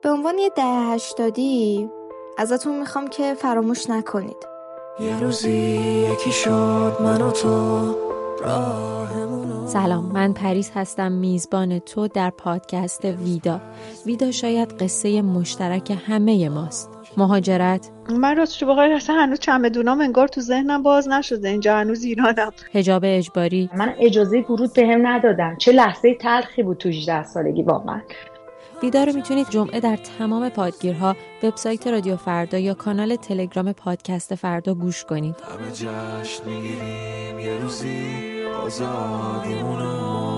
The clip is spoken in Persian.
به عنوان یه دهه 80 ازتون میخوام که فراموش نکنید. یه روزی یکی شد من و تو راهمونو. سلام، من پریس هستم، میزبان تو در پادکست ویدا. ویدا شاید قصه مشترک همه ماست. مهاجرت، من راستش بخوای اصلا هنوز چمدونام انگار تو ذهنم باز نشده، اینجا هنوز ایرانم. حجاب اجباری. من اجازه ورود بهم ندادن. چه لحظه تلخی بود تو 18 سالگی واقعا. ویدا رو میتونید جمعه در تمام پادگیرها، وبسایت رادیو فردا یا کانال تلگرام پادکست فردا گوش کنید. همه جشن میگیریم یه روزی آزادیمونو.